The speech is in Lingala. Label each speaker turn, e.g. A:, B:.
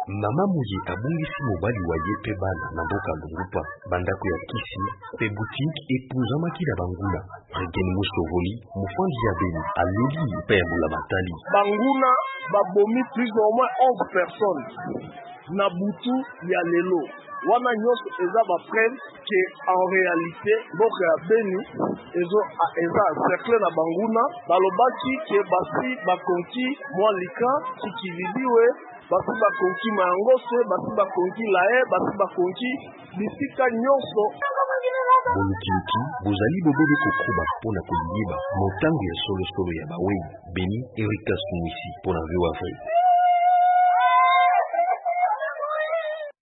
A: Mama Muye abungisi mobali wa yepe bana na mboka Lungupa bandako ya kisi pe boutique epouza makila banguna Regen Musovoli mufandi ya Beni aleli pe ya Bulamatali
B: banguna babomi plus ou moins 11 personnes na butu ya lelo wana nyonso eza ba preuve que en réalité mboka ya Beni eza cercle na banguna balobaki ke basi bakonki mwalika kikilibiwe basi bakonki mangose basi bakonki lae basi bakonki bisika nyonso
A: Bolukiliki bozali bobele kokuba pona koliyiba motango ya solo ya bawei Beni Erika Sumisi pona VOA.